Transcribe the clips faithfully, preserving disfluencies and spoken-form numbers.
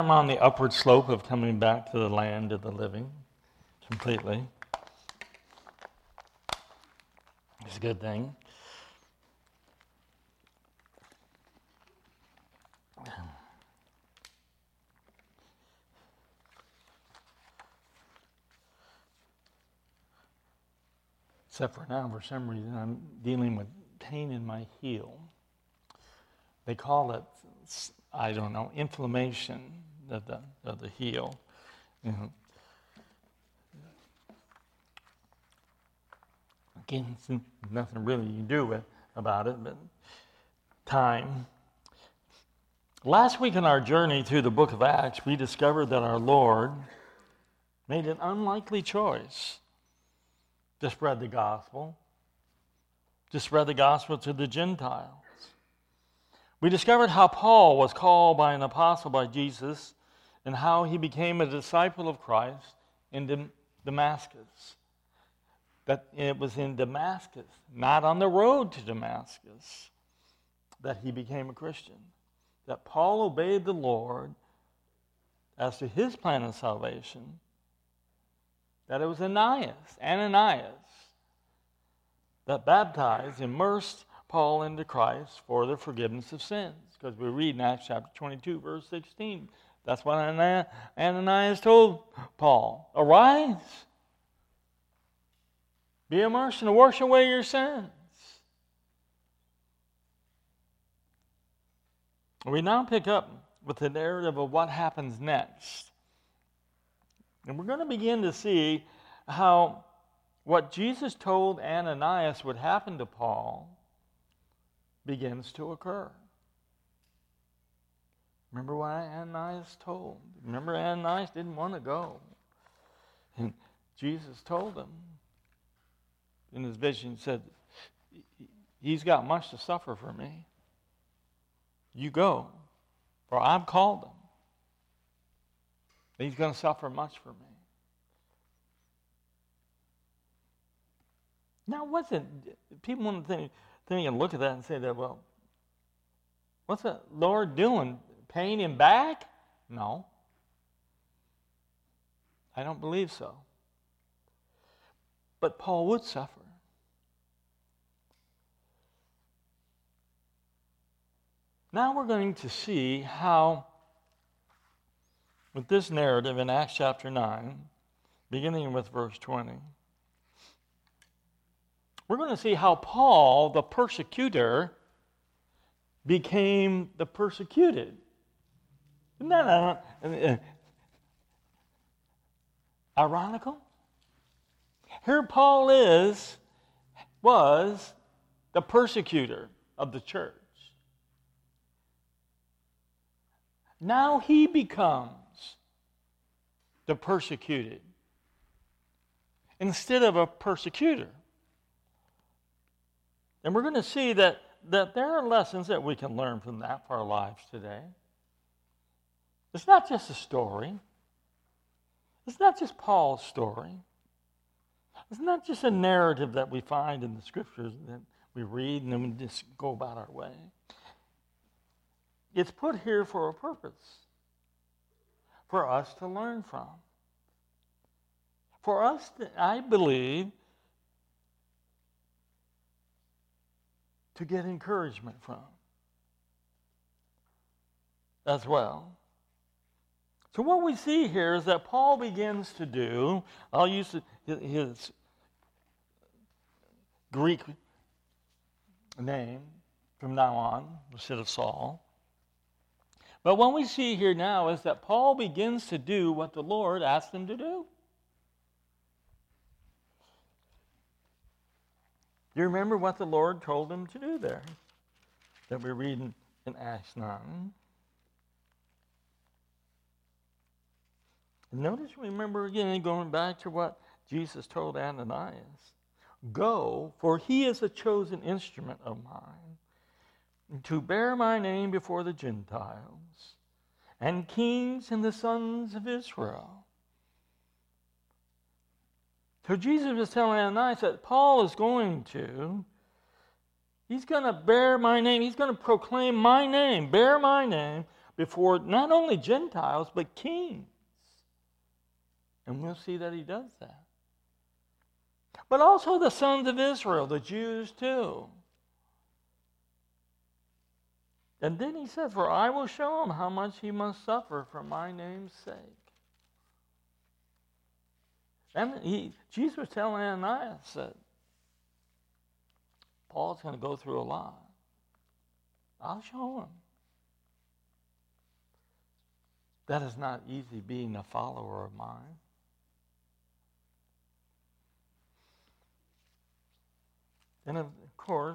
I'm on the upward slope of coming back to the land of the living completely. It's a good thing. Except for now, for some reason, I'm dealing with pain in my heel. They call it, I don't know, inflammation of the of the heel. You know. Again, nothing really you can do with about it, but time. Last week in our journey through the book of Acts, we discovered that our Lord made an unlikely choice to spread the gospel, to spread the gospel to the Gentiles. We discovered how Paul was called by an apostle by Jesus and how he became a disciple of Christ in Damascus. That it was in Damascus, not on the road to Damascus, that he became a Christian. That Paul obeyed the Lord as to his plan of salvation. That it was Ananias, Ananias, that baptized, immersed Paul into Christ for the forgiveness of sins. Because we read in Acts chapter twenty-two, verse sixteen. That's what Ananias told Paul. Arise, be immersed and wash away your sins. We now pick up with the narrative of what happens next. And we're going to begin to see how what Jesus told Ananias would happen to Paul begins to occur. Remember what Ananias told? Remember Ananias didn't want to go. And Jesus told him in his vision, said, he's got much to suffer for me. You go, for I've called him. He's going to suffer much for me. Now, what's it? People want to think, think and look at that and say that, well, what's the Lord doing? Paying him back? No. I don't believe so. But Paul would suffer. Now we're going to see how, with this narrative in Acts chapter nine, beginning with verse twenty, we're going to see how Paul, the persecutor, became the persecuted. Isn't that uh, ironical? Here Paul is, was the persecutor of the church. Now he becomes the persecuted instead of a persecutor. And we're going to see that, that there are lessons that we can learn from that for our lives today. It's not just a story. It's not just Paul's story. It's not just a narrative that we find in the scriptures that we read and then we just go about our way. It's put here for a purpose, for us to learn from. For us, to, I believe, to get encouragement from as well. So what we see here is that Paul begins to do, I'll use his Greek name from now on, instead of Saul. But what we see here now is that Paul begins to do what the Lord asked him to do. Do you remember what the Lord told him to do there? That we read in, in Acts nine. Notice, remember again, going back to what Jesus told Ananias. Go, for he is a chosen instrument of mine, to bear my name before the Gentiles and kings and the sons of Israel. So Jesus was telling Ananias that Paul is going to, he's going to bear my name, he's going to proclaim my name, bear my name before not only Gentiles, but kings. And we'll see that he does that. But also the sons of Israel, the Jews too. And then he says, for I will show him how much he must suffer for my name's sake. And he, Jesus was telling Ananias that Paul's going to go through a lot. I'll show him. That is not easy being a follower of mine. And of course,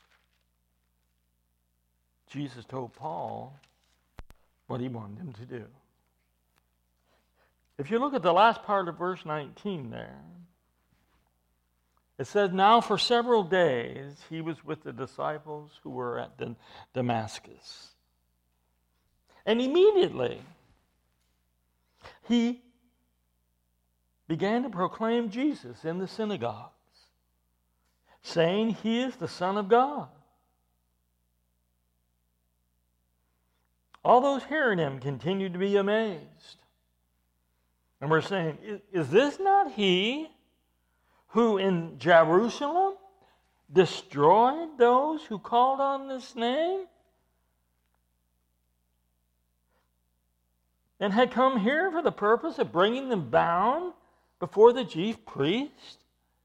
Jesus told Paul what he wanted him to do. If you look at the last part of verse nineteen there, it says, now for several days he was with the disciples who were at Damascus. And immediately he began to proclaim Jesus in the synagogues, saying he is the Son of God. All those hearing him continued to be amazed. And we're saying, is this not he who in Jerusalem destroyed those who called on this name? And had come here for the purpose of bringing them bound before the chief priest?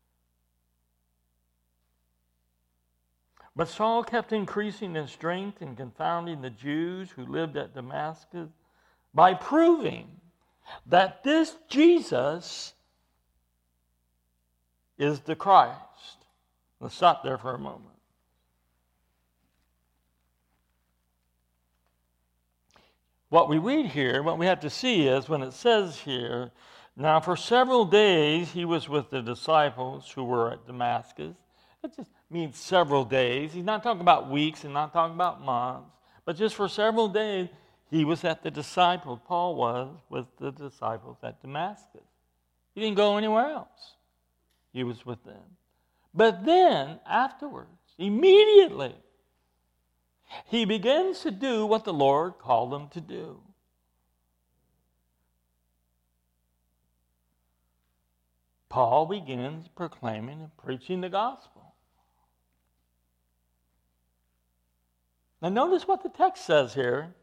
But Saul kept increasing in strength and confounding the Jews who lived at Damascus by proving that this Jesus is the Christ. Let's stop there for a moment. What we read here, what we have to see is when it says here, now for several days he was with the disciples who were at Damascus. It just means several days. He's not talking about weeks and not talking about months, but just for several days he was at the disciples. Paul was with the disciples at Damascus. He didn't go anywhere else. He was with them. But then, afterwards, immediately, he begins to do what the Lord called him to do. Paul begins proclaiming and preaching the gospel. Now notice what the text says here.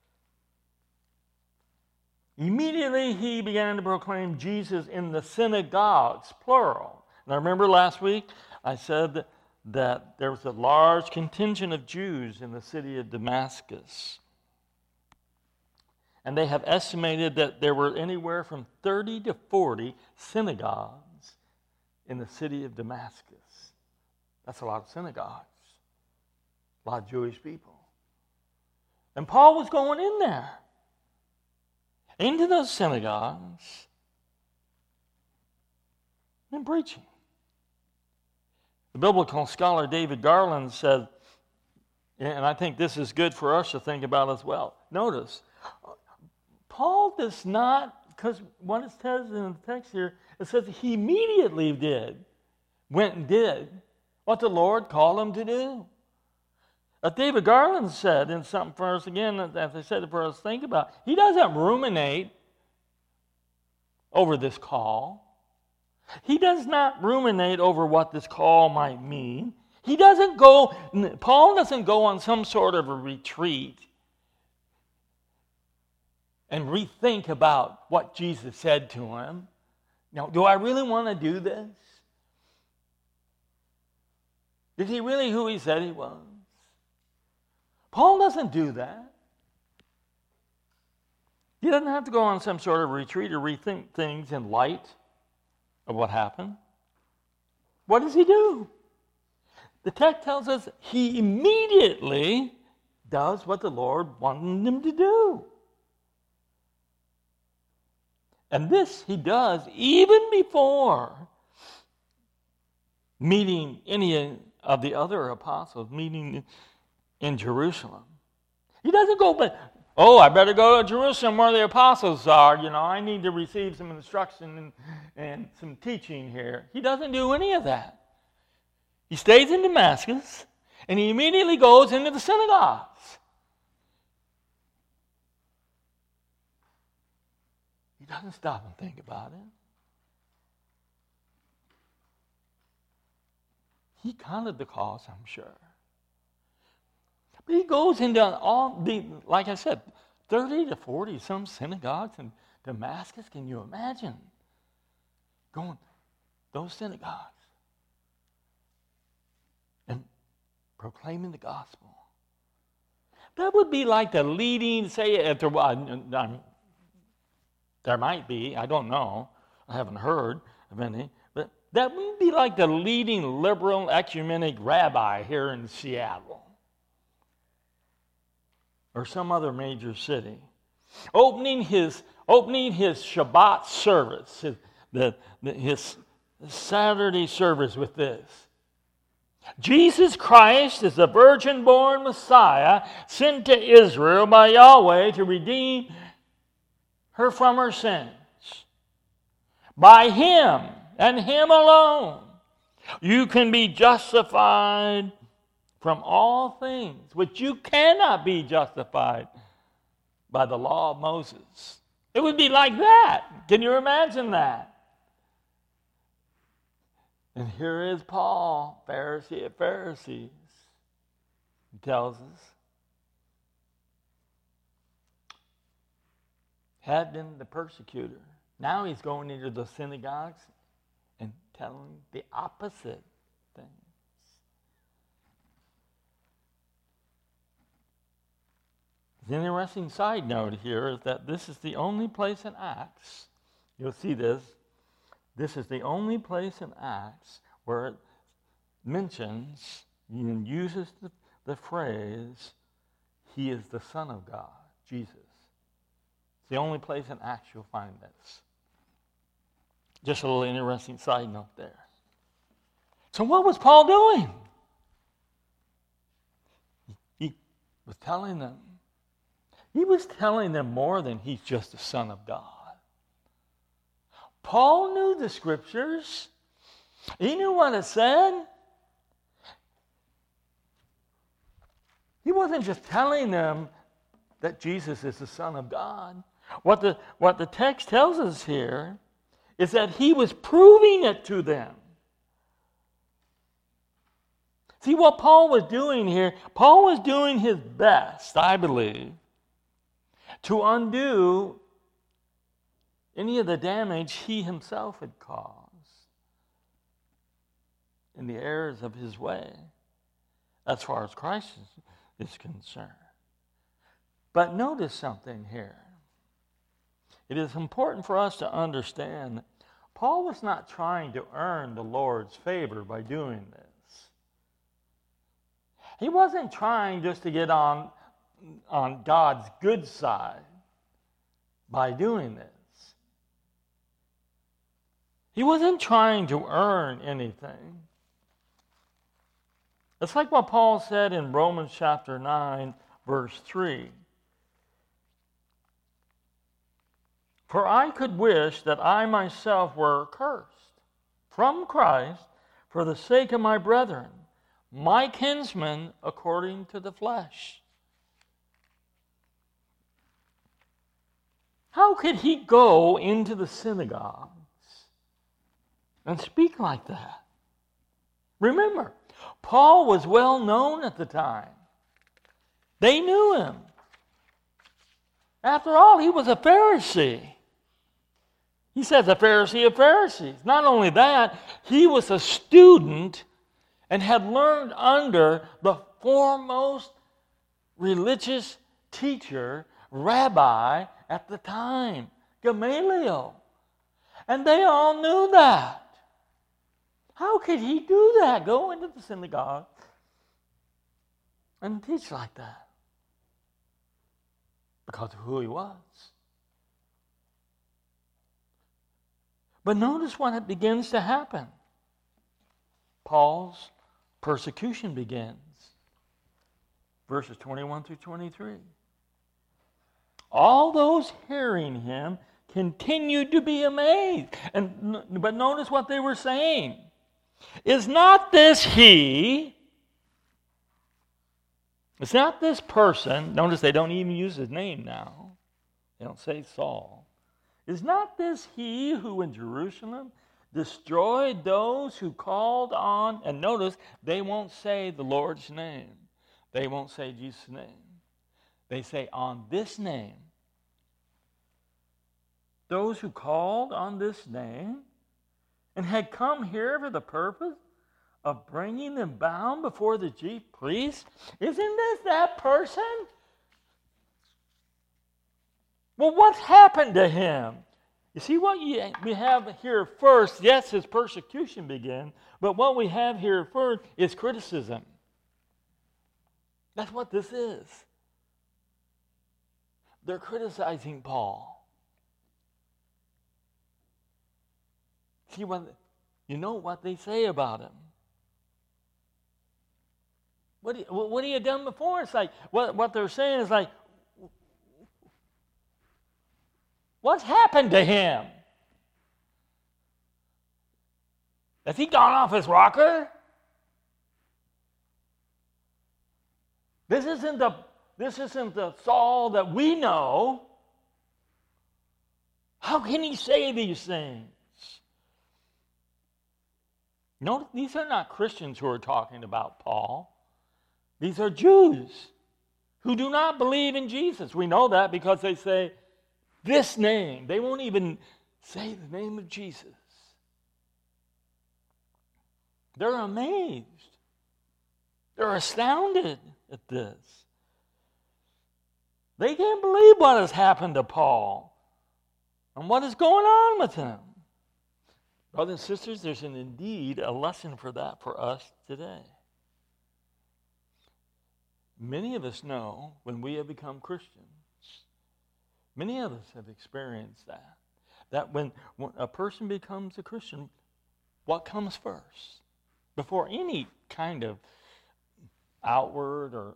Immediately he began to proclaim Jesus in the synagogues, plural. Now remember last week I said that, that there was a large contingent of Jews in the city of Damascus. And they have estimated that there were anywhere from thirty to forty synagogues in the city of Damascus. That's a lot of synagogues. A lot of Jewish people. And Paul was going in there. Into those synagogues. And preaching. The biblical scholar David Garland said, and I think this is good for us to think about as well. Notice, Paul does not, because what it says in the text here, it says he immediately did, went and did what the Lord called him to do. Uh, David Garland said in something for us, again, as I said for us to think about, he doesn't ruminate over this call. He does not ruminate over what this call might mean. He doesn't go, Paul doesn't go on some sort of a retreat and rethink about what Jesus said to him. Now, do I really want to do this? Is he really who he said he was? Paul doesn't do that. He doesn't have to go on some sort of retreat or rethink things in light of what happened. What does he do? The text tells us he immediately does what the Lord wanted him to do. And this he does even before meeting any of the other apostles, meeting in Jerusalem. He doesn't go, but oh, I better go to Jerusalem where the apostles are. You know, I need to receive some instruction and, and some teaching here. He doesn't do any of that. He stays in Damascus, and he immediately goes into the synagogues. He doesn't stop and think about it. He counted the cost, I'm sure. But he goes into all the, like I said, thirty to forty some synagogues in Damascus. Can you imagine going those synagogues and proclaiming the gospel? That would be like the leading, say, if there, um, there might be, I don't know, I haven't heard of any, but that would be like the leading liberal ecumenic rabbi here in Seattle or some other major city, opening his opening his Shabbat service, his, the, the, his Saturday service with this. Jesus Christ is the virgin-born Messiah sent to Israel by Yahweh to redeem her from her sins. By him and him alone, you can be justified from all things, which you cannot be justified by the law of Moses. It would be like that. Can you imagine that? And here is Paul, Pharisee of Pharisees. He tells us, had been the persecutor. Now he's going into the synagogues and telling the opposite things. The interesting side note here is that this is the only place in Acts, you'll see this, this is the only place in Acts where it mentions and uses the, the phrase, he is the Son of God, Jesus. It's the only place in Acts you'll find this. Just a little interesting side note there. So what was Paul doing? He was telling them, he was telling them more than he's just the Son of God. Paul knew the Scriptures. He knew what it said. He wasn't just telling them that Jesus is the Son of God. What the, what the text tells us here is that he was proving it to them. See what Paul was doing here? Paul was doing his best, I believe, to undo any of the damage he himself had caused in the errors of his way, as far as Christ is, is concerned. But notice something here. It is important for us to understand that Paul was not trying to earn the Lord's favor by doing this. He wasn't trying just to get on, on God's good side by doing this. He wasn't trying to earn anything. It's like what Paul said in Romans chapter nine, verse three. For I could wish that I myself were cursed from Christ for the sake of my brethren, my kinsmen according to the flesh. How could he go into the synagogues and speak like that? Remember, Paul was well known at the time. They knew him. After all, he was a Pharisee. He says a Pharisee of Pharisees. Not only that, he was a student and had learned under the foremost religious teacher, rabbi at the time, Gamaliel. And they all knew that. How could he do that? Go into the synagogue and teach like that? Because of who he was. But notice when it begins to happen. Paul's persecution begins. Verses twenty-one through twenty-three. All those hearing him continued to be amazed. And, but notice what they were saying. Is not this he? It's not this person. Notice they don't even use his name now. They don't say Saul. Is not this he who in Jerusalem destroyed those who called on, and notice, they won't say the Lord's name. They won't say Jesus' name. They say on this name. Those who called on this name and had come here for the purpose of bringing them bound before the chief priests. Isn't this that person? Well, what's happened to him? You see, what you, we have here first, yes, his persecution began, but what we have here first is criticism. That's what this is. They're criticizing Paul. See what, you know what they say about him. What, what have you done before? It's like, what, what they're saying is like, what's happened to him? Has he gone off his rocker? This isn't the this isn't the Saul that we know. How can he say these things? No, these are not Christians who are talking about Paul. These are Jews who do not believe in Jesus. We know that because they say this name. They won't even say the name of Jesus. They're amazed. They're astounded at this. They can't believe what has happened to Paul and what is going on with him. Brothers and sisters, there's an, indeed a lesson for that for us today. Many of us know when we have become Christians, many of us have experienced that, that when, when a person becomes a Christian, what comes first? Before any kind of outward or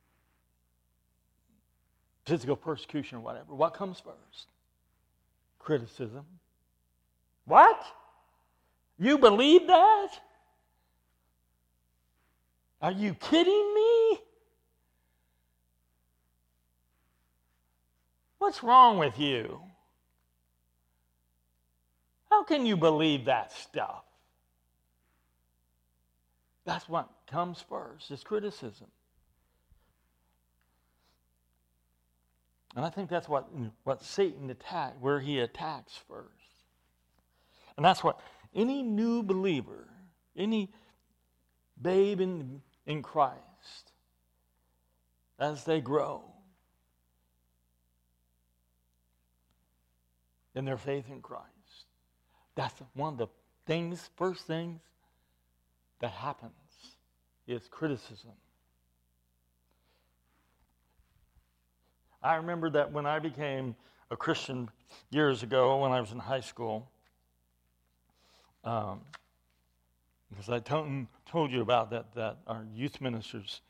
physical persecution or whatever, what comes first? Criticism. What? You believe that? Are you kidding me? What's wrong with you? How can you believe that stuff? That's what comes first, is criticism. And I think that's what, what Satan attacked, where he attacks first. And that's what any new believer, any babe in, in Christ, as they grow in their faith in Christ, that's one of the things, first things that happens is criticism. I remember that when I became a Christian years ago when I was in high school, um, because I told, told you about that, that our youth ministers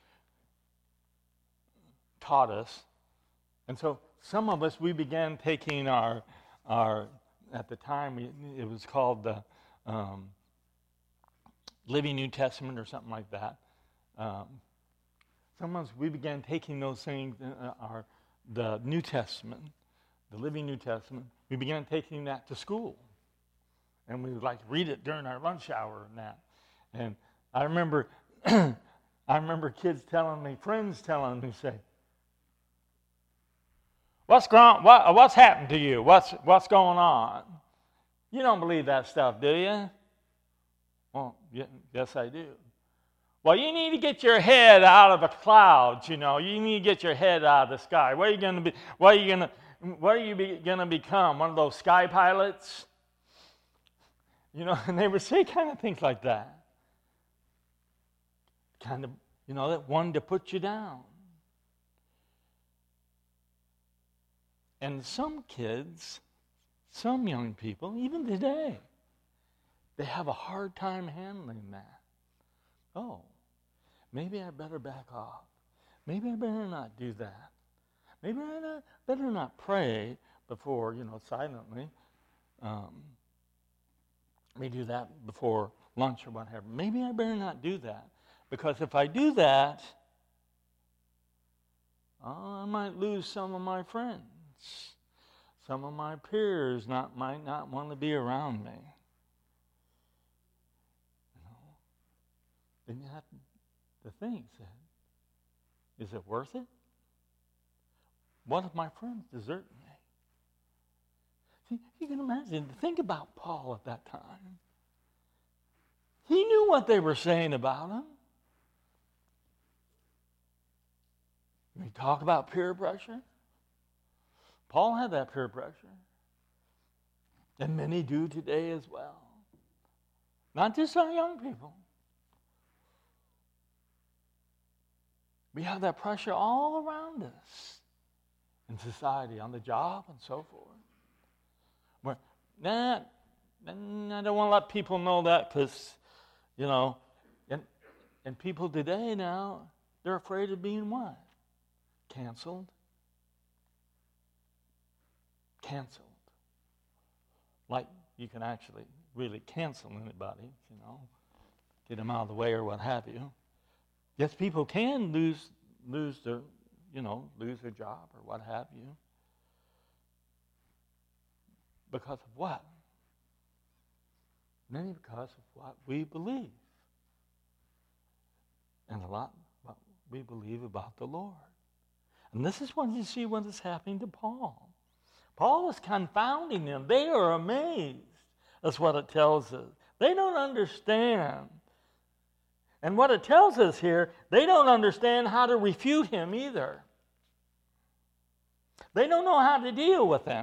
taught us. And so some of us, we began taking our, our at the time, we, it was called the um, Living New Testament or something like that. Um, some of us, we began taking those things, uh, our the New Testament, the Living New Testament, we began taking that to school. And we would like read it during our lunch hour and that. And I remember I remember kids telling me, friends telling me, say, What's going what what's happened to you? What's what's going on? You don't believe that stuff, do you? Well, yes, I do. Well, you need to get your head out of the clouds, you know. You need to get your head out of the sky. What are you going to be? What are you going to? What are you going to become? One of those sky pilots? You know, and they would say kind of things like that. Kind of, you know, that one to put you down. And some kids, some young people, even today, they have a hard time handling that. Oh, maybe I better back off. Maybe I better not do that. Maybe I not, better not pray before, you know, silently. Um, maybe do that before lunch or whatever. Maybe I better not do that. Because if I do that, oh, I might lose some of my friends. some of my peers not might not want to be around me. You know, then you have to think, is it worth it? What if my friends desert me? See, you can imagine, think about Paul at that time. He knew what they were saying about him. We talk about peer pressure. Paul had that peer pressure. And many do today as well. Not just our young people. We have that pressure all around us in society, on the job, and so forth. Where, nah, I don't want to let people know that because, you know, and, and people today now, they're afraid of being what? Canceled. Canceled. Like you can actually really cancel anybody, you know, get them out of the way or what have you. Yes, people can lose lose their, you know, lose their job or what have you. Because of what? Many because of what we believe. And a lot what we believe about the Lord. And this is when you see what is happening to Paul. Paul is confounding them. They are amazed. That's what it tells us. They don't understand. And what it tells us here, they don't understand how to refute him either. They don't know how to deal with him.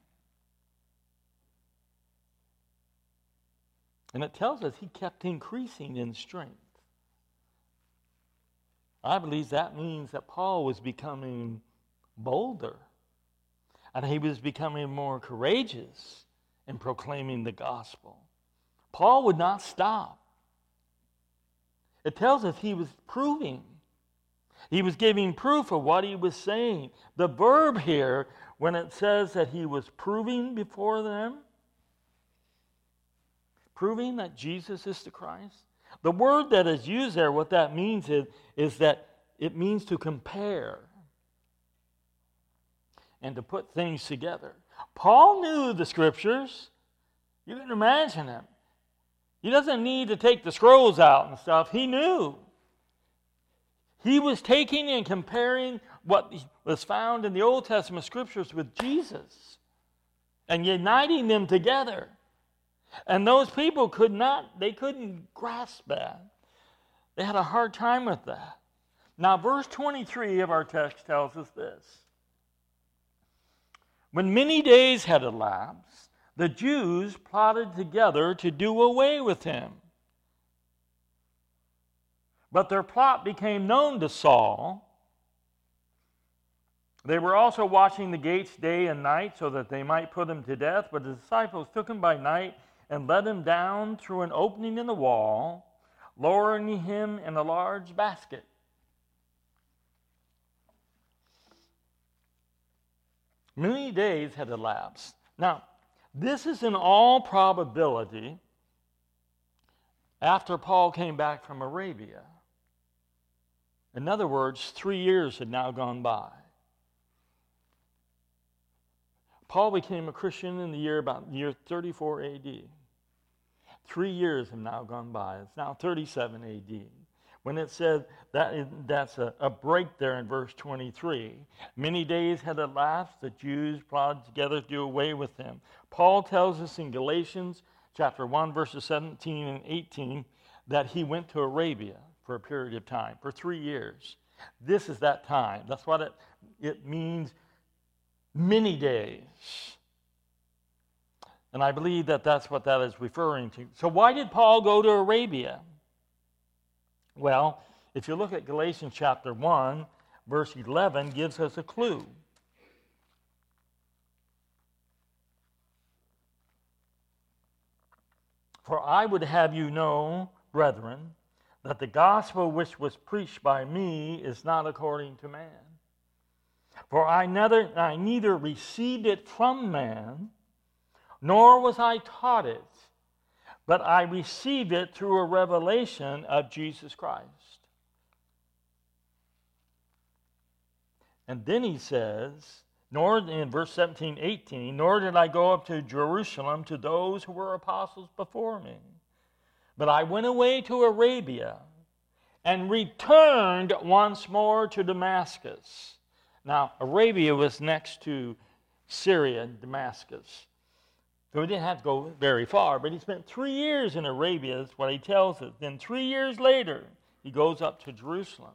And it tells us he kept increasing in strength. I believe that means that Paul was becoming bolder. And he was becoming more courageous in proclaiming the gospel. Paul would not stop. It tells us he was proving. He was giving proof of what he was saying. The verb here, when it says that he was proving before them, proving that Jesus is the Christ, the word that is used there, what that means is, is that it means to compare and to put things together. Paul knew the scriptures. You can imagine him. He doesn't need to take the scrolls out and stuff. He knew. He was taking and comparing what was found in the Old Testament scriptures with Jesus and uniting them together. And those people could not, they couldn't grasp that. They had a hard time with that. Now, verse twenty-three of our text tells us this. When many days had elapsed, the Jews plotted together to do away with him. But their plot became known to Saul. They were also watching the gates day and night so that they might put him to death. But the disciples took him by night and let him down through an opening in the wall, lowering him in a large basket. Many days had elapsed. Now, this is in all probability after Paul came back from Arabia. In other words, three years had now gone by. Paul became a Christian in the year about year thirty-four A D. Three years have now gone by. It's now thirty-seven A D. When it said that is, that's a, a break there in verse twenty-three. Many days had elapsed, the Jews plotted together to do away with him. Paul tells us in Galatians chapter one, verses seventeen and eighteen, that he went to Arabia for a period of time, for three years. This is that time. That's what it, it means, many days. And I believe that that's what that is referring to. So why did Paul go to Arabia? Well, if you look at Galatians chapter one, verse eleven gives us a clue. For I would have you know, brethren, that the gospel which was preached by me is not according to man. For I neither, I neither received it from man, nor was I taught it, but I received it through a revelation of Jesus Christ. And then he says, Nor, in verse seventeen, eighteen, nor did I go up to Jerusalem to those who were apostles before me. But I went away to Arabia and returned once more to Damascus. Now, Arabia was next to Syria, Damascus. So he didn't have to go very far, but he spent three years in Arabia, is what he tells us. Then three years later, he goes up to Jerusalem.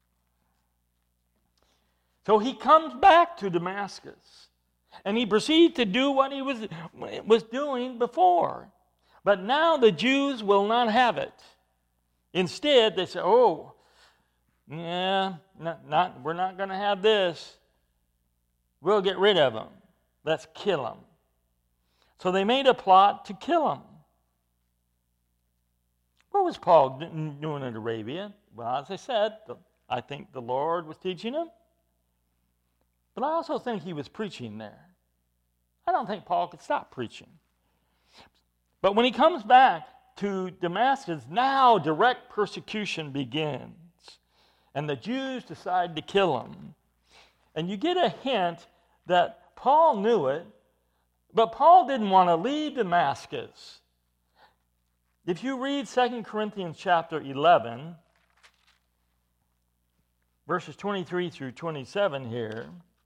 So he comes back to Damascus, and he proceeds to do what he was, was doing before. But now the Jews will not have it. Instead, they say, oh, yeah, not, not, we're not going to have this. We'll get rid of him. Let's kill him. So they made a plot to kill him. What was Paul doing in Arabia? Well, as I said, I think the Lord was teaching him. But I also think he was preaching there. I don't think Paul could stop preaching. But when he comes back to Damascus, now direct persecution begins. And the Jews decide to kill him. And you get a hint that Paul knew it, but Paul didn't want to leave Damascus. If you read Second Corinthians chapter eleven, verses twenty-three through twenty-seven here,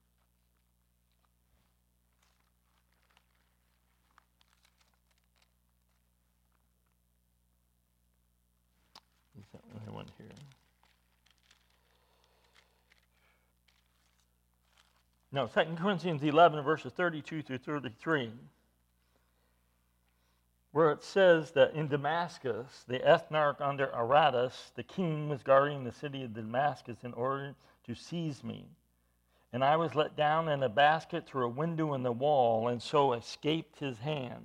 one here. No, Second Corinthians eleven, verses thirty-two through thirty-three, where it says that in Damascus, the ethnarch under Aretas, the king, was guarding the city of Damascus in order to seize me. And I was let down in a basket through a window in the wall, and so escaped his hands.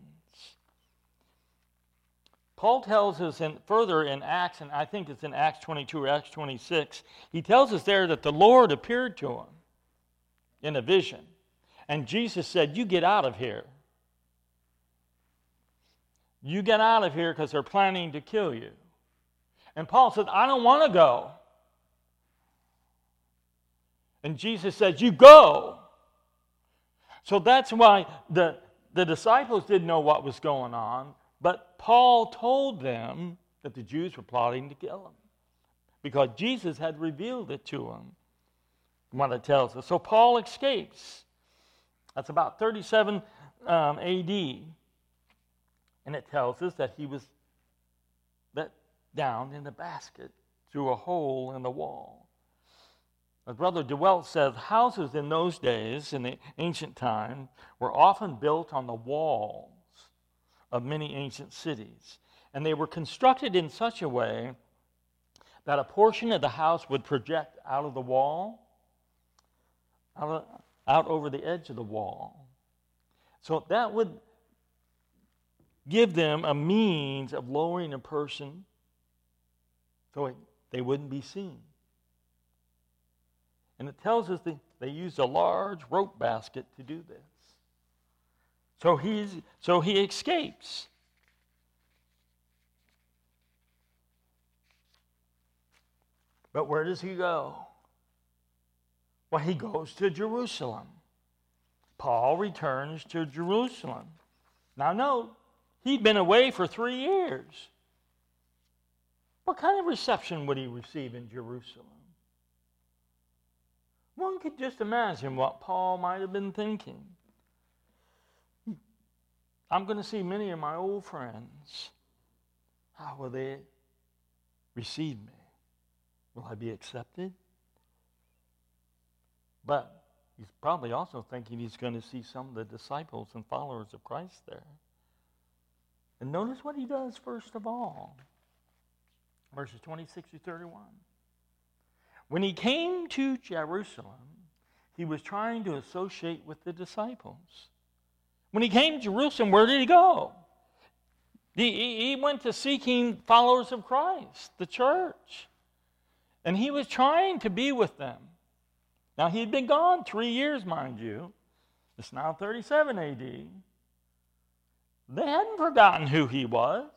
Paul tells us in, further in Acts, and I think it's in Acts twenty-two or Acts twenty-six, he tells us there that the Lord appeared to him in a vision. And Jesus said, you get out of here. You get out of here because they're planning to kill you. And Paul said, I don't want to go. And Jesus said, you go. So that's why the, the disciples didn't know what was going on. But Paul told them that the Jews were plotting to kill him because Jesus had revealed it to him, what it tells us. So Paul escapes. That's about thirty-seven um, A D. And it tells us that he was let down in a basket through a hole in the wall. As Brother DeWelt says, houses in those days, in the ancient time, were often built on the walls of many ancient cities. And they were constructed in such a way that a portion of the house would project out of the wall, out, of, out over the edge of the wall. So that would give them a means of lowering a person so they wouldn't be seen. And it tells us that they used a large rope basket to do this. So he's so he escapes. But where does he go? Well, he goes to Jerusalem. Paul returns to Jerusalem. Now note, he'd been away for three years. What kind of reception would he receive in Jerusalem? One could just imagine what Paul might have been thinking. I'm going to see many of my old friends. How will they receive me? Will I be accepted? But he's probably also thinking he's going to see some of the disciples and followers of Christ there. And notice what he does first of all. Verses twenty-six to thirty-one. When he came to Jerusalem, he was trying to associate with the disciples. When he came to Jerusalem, where did he go? He, he went to seeking followers of Christ, the church. And he was trying to be with them. Now, he'd been gone three years, mind you. It's now thirty-seven A D. They hadn't forgotten who he was.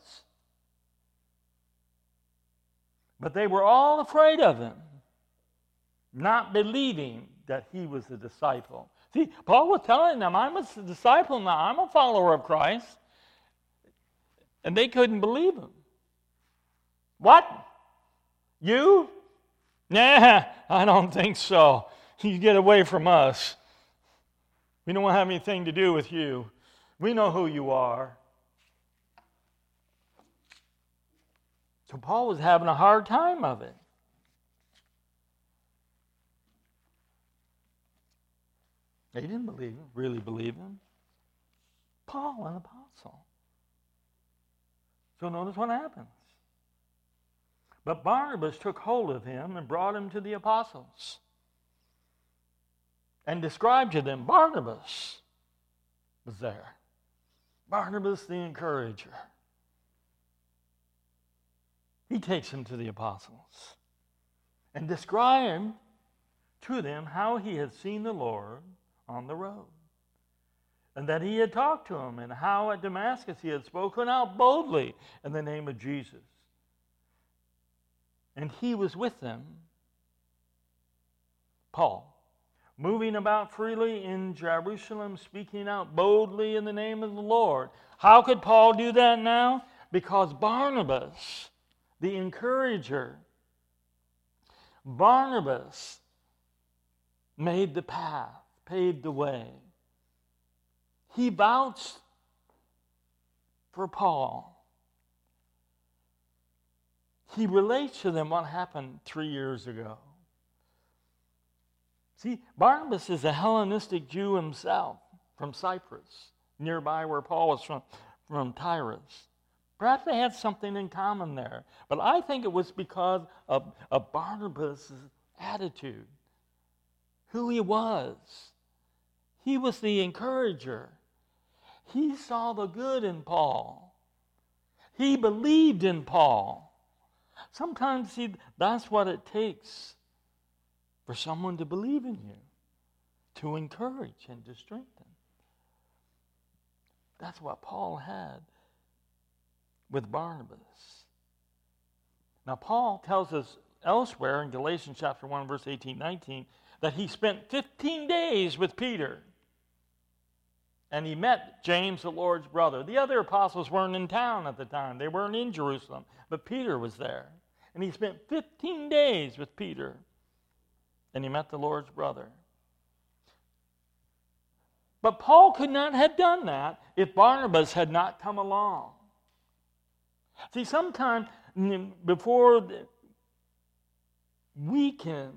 But they were all afraid of him, not believing that he was a disciple. See, Paul was telling them, I'm a disciple now, I'm a follower of Christ. And they couldn't believe him. What? You? Nah, I don't think so. You get away from us. We don't want to have anything to do with you. We know who you are. So Paul was having a hard time of it. They didn't believe him, really believe him. Paul, an apostle. So notice what happens. But Barnabas took hold of him and brought him to the apostles and described to them, Barnabas was there. Barnabas the encourager. He takes him to the apostles and described to them how he had seen the Lord on the road, and that he had talked to him, and how at Damascus he had spoken out boldly in the name of Jesus. And he was with them, Paul, moving about freely in Jerusalem, speaking out boldly in the name of the Lord. How could Paul do that now? Because Barnabas, the encourager, Barnabas made the path, paved the way. He vouched for Paul. He relates to them what happened three years ago. See, Barnabas is a Hellenistic Jew himself from Cyprus, nearby where Paul was from, from Tyrus. Perhaps they had something in common there. But I think it was because of, of Barnabas' attitude, who he was. He was the encourager. He saw the good in Paul. He believed in Paul. Sometimes, see, that's what it takes for someone to believe in you, to encourage and to strengthen. That's what Paul had with Barnabas. Now, Paul tells us elsewhere in Galatians chapter one, verse eighteen, nineteen, that he spent fifteen days with Peter. And he met James, the Lord's brother. The other apostles weren't in town at the time. They weren't in Jerusalem. But Peter was there. And he spent fifteen days with Peter. And he met the Lord's brother. But Paul could not have done that if Barnabas had not come along. See, sometimes before we can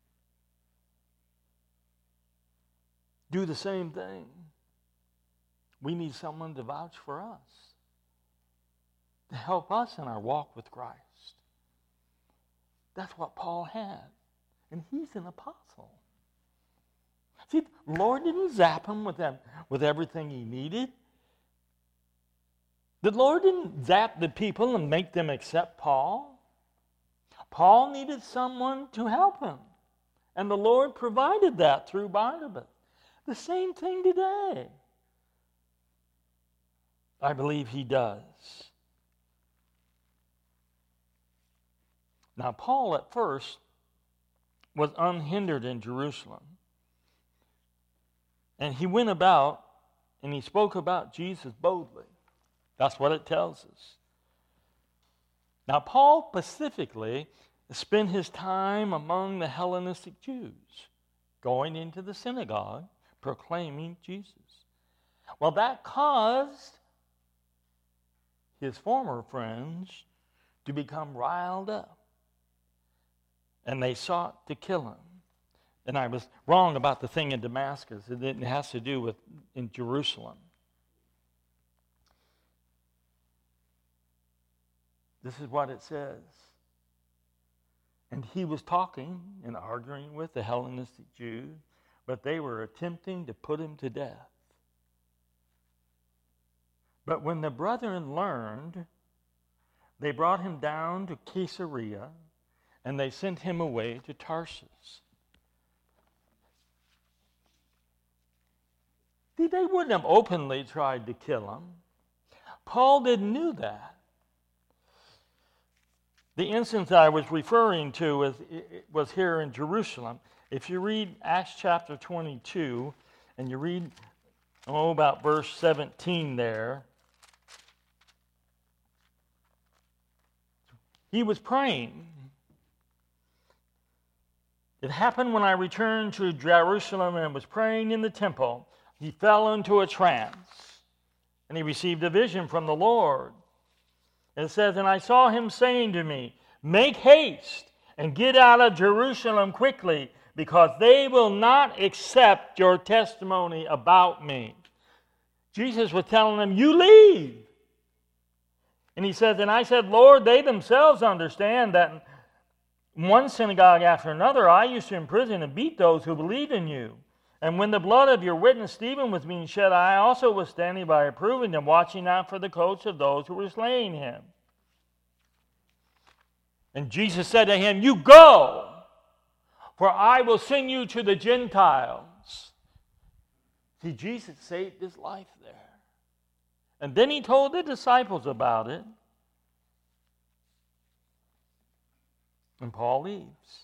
do the same thing, we need someone to vouch for us, to help us in our walk with Christ. That's what Paul had. And he's an apostle. See, the Lord didn't zap him with, them, with everything he needed. The Lord didn't zap the people and make them accept Paul. Paul needed someone to help him. And the Lord provided that through Barnabas. The same thing today. I believe he does. Now, Paul at first was unhindered in Jerusalem. And he went about and he spoke about Jesus boldly. That's what it tells us. Now, Paul specifically spent his time among the Hellenistic Jews, going into the synagogue, proclaiming Jesus. Well, that caused his former friends to become riled up. And they sought to kill him. And I was wrong about the thing in Damascus. It has to do with in Jerusalem. This is what it says. And he was talking and arguing with the Hellenistic Jews, but they were attempting to put him to death. But when the brethren learned, they brought him down to Caesarea, and they sent him away to Tarsus. See, they wouldn't have openly tried to kill him. Paul didn't know that. The instance I was referring to was, was here in Jerusalem. If you read Acts chapter twenty-two And you read, oh, about verse seventeen there. He was praying. It happened when I returned to Jerusalem and was praying in the temple. He fell into a trance, and he received a vision from the Lord. And it says, and I saw him saying to me, make haste and get out of Jerusalem quickly, because they will not accept your testimony about me. Jesus was telling them, you leave. And he says, and I said, Lord, they themselves understand that in one synagogue after another, I used to imprison and beat those who believed in you. And when the blood of your witness Stephen was being shed, I also was standing by approving and watching out for the coats of those who were slaying him. And Jesus said to him, you go, for I will send you to the Gentiles. See, Jesus saved his life there. And then he told the disciples about it. And Paul leaves.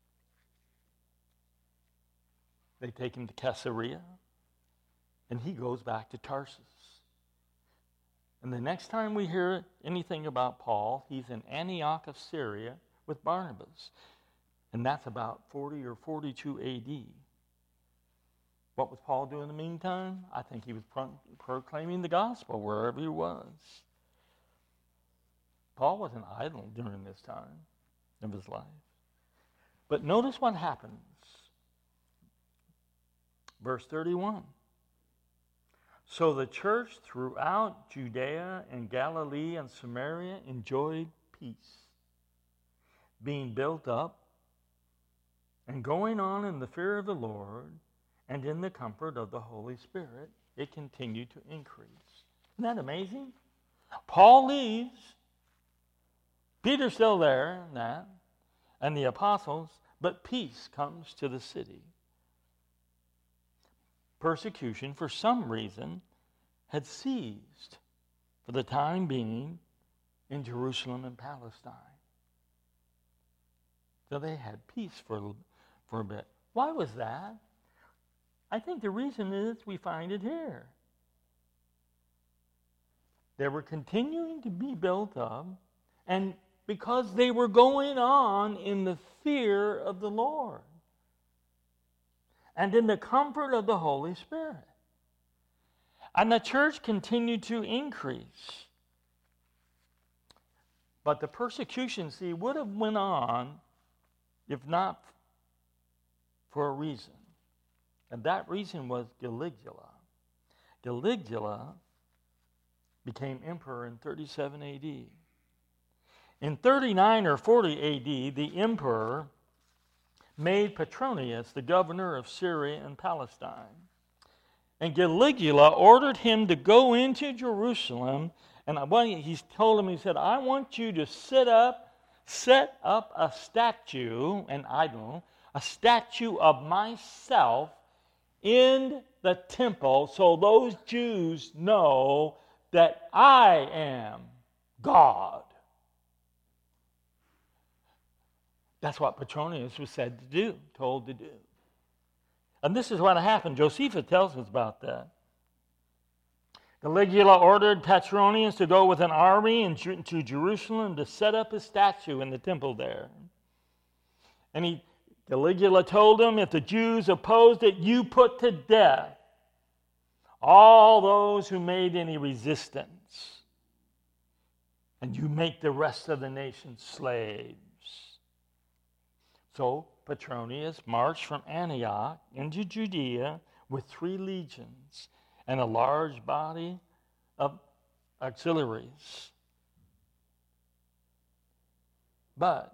They take him to Caesarea, and he goes back to Tarsus. And the next time we hear anything about Paul, he's in Antioch of Syria with Barnabas. And that's about forty or forty-two A D. What was Paul doing in the meantime? I think he was pro- proclaiming the gospel wherever he was. Paul wasn't idle during this time of his life. But notice what happens. Verse thirty-one. So the church throughout Judea and Galilee and Samaria enjoyed peace, being built up and going on in the fear of the Lord and in the comfort of the Holy Spirit. It continued to increase. Isn't that amazing? Paul leaves. Peter's still there, and that, and the apostles, but peace comes to the city. Persecution, for some reason, had ceased for the time being in Jerusalem and Palestine. So they had peace for, for a bit. Why was that? I think the reason is we find it here. They were continuing to be built up, and because they were going on in the fear of the Lord and in the comfort of the Holy Spirit. And the church continued to increase. But the persecution, see, would have went on if not for a reason. And that reason was Caligula. Caligula became emperor in thirty-seven A D. In thirty-nine or forty A D, the emperor made Petronius the governor of Syria and Palestine. And Caligula ordered him to go into Jerusalem, and he told him, he said, I want you to set up, set up a statue, an idol, a statue of myself in the temple, so those Jews know that I am God. That's what Petronius was said to do, told to do. And this is what happened. Josephus tells us about that. Caligula ordered Petronius to go with an army into Jerusalem to set up his statue in the temple there. And he, Caligula told him, if the Jews opposed it, you put to death all those who made any resistance. And you make the rest of the nation slaves. So Petronius marched from Antioch into Judea with three legions and a large body of auxiliaries. But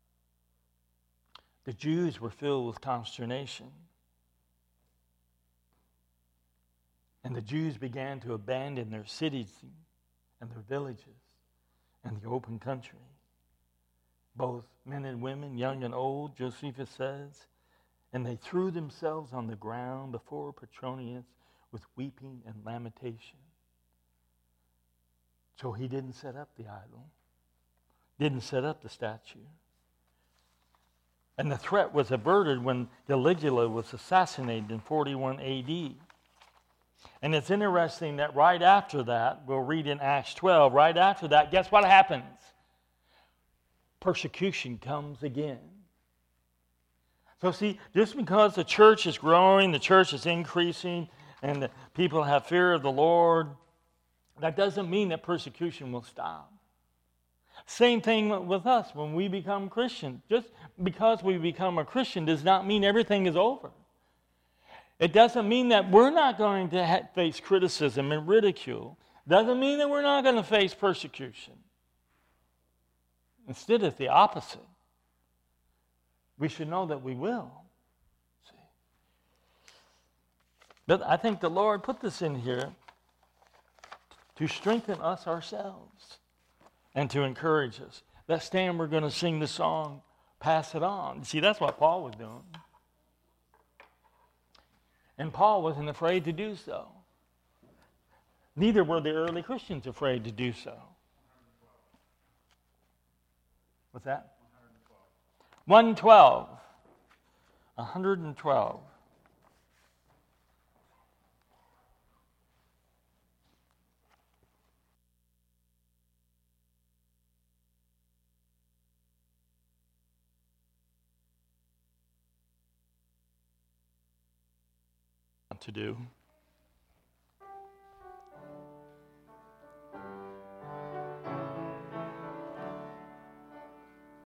the Jews were filled with consternation. And the Jews began to abandon their cities and their villages and the open country. Both men and women, young and old, Josephus says, and they threw themselves on the ground before Petronius with weeping and lamentation. So he didn't set up the idol, didn't set up the statue. And the threat was averted when Caligula was assassinated in forty-one A D. And it's interesting that right after that, we'll read in Acts twelve, right after that, guess what happens? Persecution comes again. So see, just because the church is growing, the church is increasing, and the people have fear of the Lord, that doesn't mean that persecution will stop. Same thing with us when we become Christians. Just because we become a Christian does not mean everything is over. It doesn't mean that we're not going to ha- face criticism and ridicule. Doesn't mean that we're not going to face persecution. Instead, it's the opposite. We should know that we will. See? But I think the Lord put this in here to strengthen us ourselves and to encourage us. Let's stand, we're going to sing the song, Pass It On. See, that's what Paul was doing. And Paul wasn't afraid to do so. Neither were the early Christians afraid to do so. What's that? one twelve. one hundred twelve. To do.